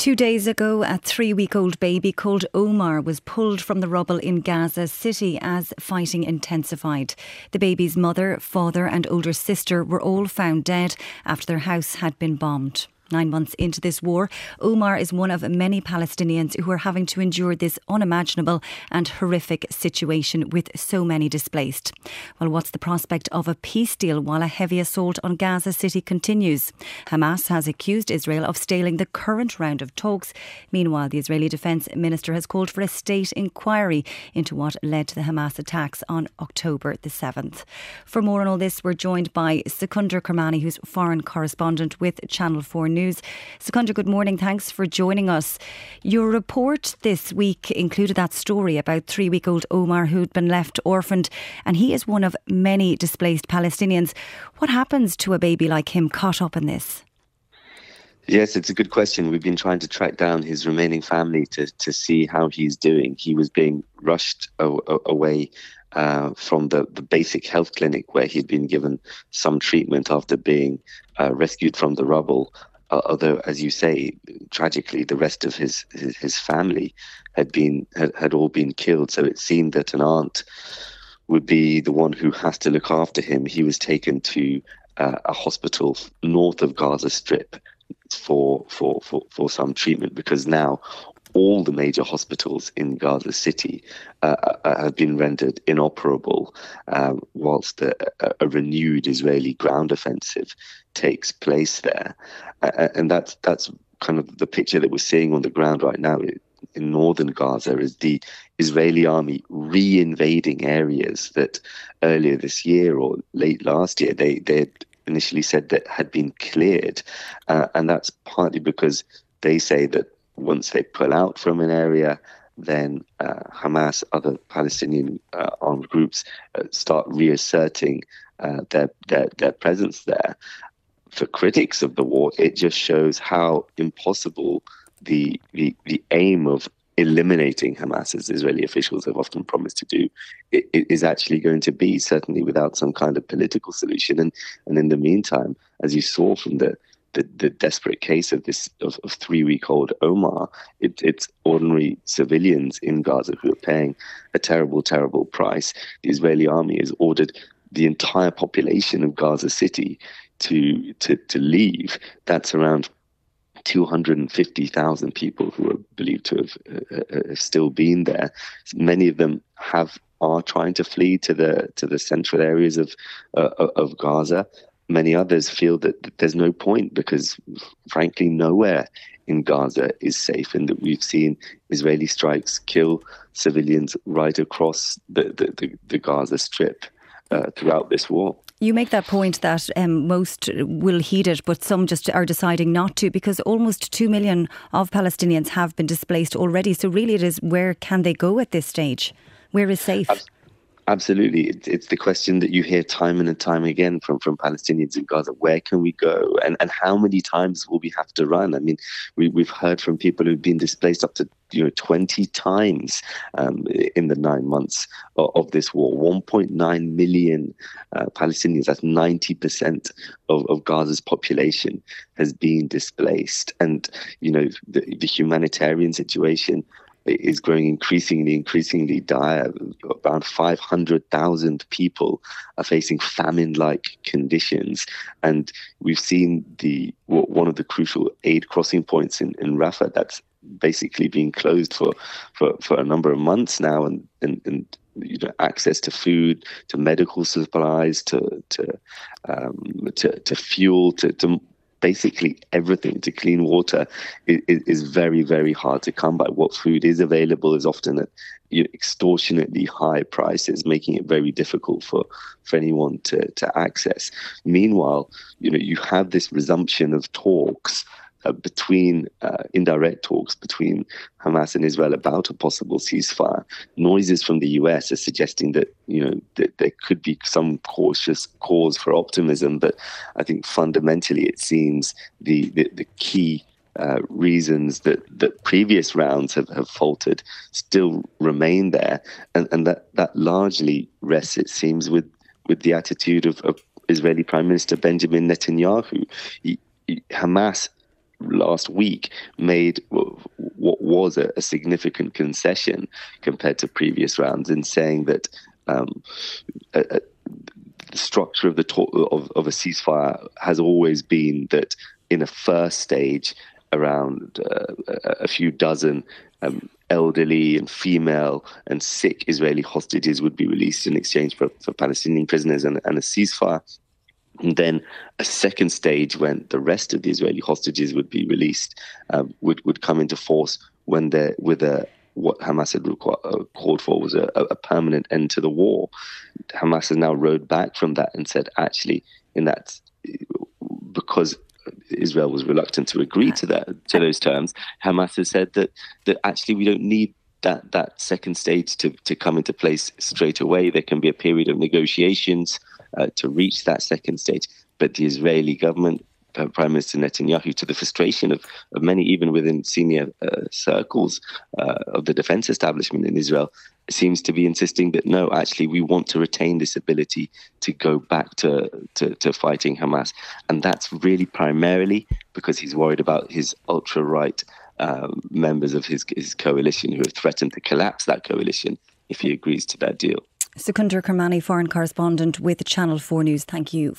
2 days ago, a 3-week-old baby called Omar was pulled from the rubble in Gaza City as fighting intensified. The baby's mother, father and older sister were all found dead after their house had been bombed. 9 months into this war, Omar is one of many Palestinians who are having to endure this unimaginable and horrific situation with so many displaced. Well, what's the prospect of a peace deal while a heavy assault on Gaza City continues? Hamas has accused Israel of stalling the current round of talks. Meanwhile, the Israeli Defence Minister has called for a state inquiry into what led to the Hamas attacks on October the 7th. For more on all this, we're joined by Secundra Kermani, who's foreign correspondent with Channel 4 News. Secundra, good morning. Thanks for joining us. Your report this week included that story about 3-week-old Omar who'd been left orphaned, and he is one of many displaced Palestinians. What happens to a baby like him caught up in this? Yes, it's a good question. We've been trying to track down his remaining family to see how he's doing. He was being rushed away from the basic health clinic where he'd been given some treatment after being rescued from the rubble. Although, as you say, tragically, the rest of his family had all been killed. So it seemed that an aunt would be the one who has to look after him. He was taken to a hospital north of Gaza Strip for some treatment, because now all the major hospitals in Gaza City have been rendered inoperable, whilst a renewed Israeli ground offensive takes place there. And that's kind of the picture that we're seeing on the ground right now in northern Gaza, is the Israeli army re-invading areas that earlier this year or late last year they had initially said that had been cleared. And that's partly because they say that once they pull out from an area, then Hamas, other Palestinian armed groups, start reasserting their presence there. For critics of the war, it just shows how impossible the aim of eliminating Hamas, as Israeli officials have often promised to do, it is actually going to be, certainly without some kind of political solution. And in the meantime, as you saw from the desperate case of 3-week-old Omar, it's ordinary civilians in Gaza who are paying a terrible, terrible price. The Israeli army has ordered the entire population of Gaza City to leave. That's around 250,000 people who are believed to have still been there. Many of them are trying to flee to the central areas of Gaza. Many others feel that there's no point, because frankly nowhere in Gaza is safe, and that we've seen Israeli strikes kill civilians right across the Gaza Strip throughout this war. You make that point that most will heed it, but some just are deciding not to, because almost 2 million of Palestinians have been displaced already. So really it is, where can they go at this stage? Where is safe? Absolutely. It's the question that you hear time and time again from Palestinians in Gaza. Where can we go? And how many times will we have to run? I mean, we've heard from people who've been displaced up to 20 times in the 9 months of this war. 1.9 million Palestinians, that's 90% of Gaza's population, has been displaced. And, the humanitarian situation is growing increasingly dire. Around 500,000 people are facing famine-like conditions, and we've seen one of the crucial aid crossing points in Rafah that's basically been closed for a number of months now, and access to food, to medical supplies, to fuel, to basically everything, to clean water is very, very hard to come by. What food is available is often at extortionately high prices, making it very difficult for anyone to access. Meanwhile, you have this resumption of talks indirect talks between Hamas and Israel about a possible ceasefire. Noises from the US are suggesting that that there could be some cautious cause for optimism, but I think fundamentally it seems the key reasons that previous rounds have faltered still remain there, and that largely rests, it seems, with the attitude of Israeli Prime Minister Benjamin Netanyahu. Hamas last week made what was a significant concession compared to previous rounds in saying that the structure of of a ceasefire has always been that in a first stage, around a few dozen elderly and female and sick Israeli hostages would be released in exchange for Palestinian prisoners and a ceasefire. And then a second stage, when the rest of the Israeli hostages would be released, would come into force when what Hamas had called for was a permanent end to the war. Hamas has now rode back from that and said, actually, because Israel was reluctant to agree to those terms, Hamas has said that actually we don't need that second stage to come into place straight away. There can be a period of negotiations to reach that second stage. But the Israeli government, Prime Minister Netanyahu, to the frustration of many, even within senior circles of the defense establishment in Israel, seems to be insisting that no, actually, we want to retain this ability to go back to fighting Hamas. And that's really primarily because he's worried about his ultra-right members of his coalition who have threatened to collapse that coalition if he agrees to that deal. Secundra Kermani, foreign correspondent with Channel 4 News, thank you.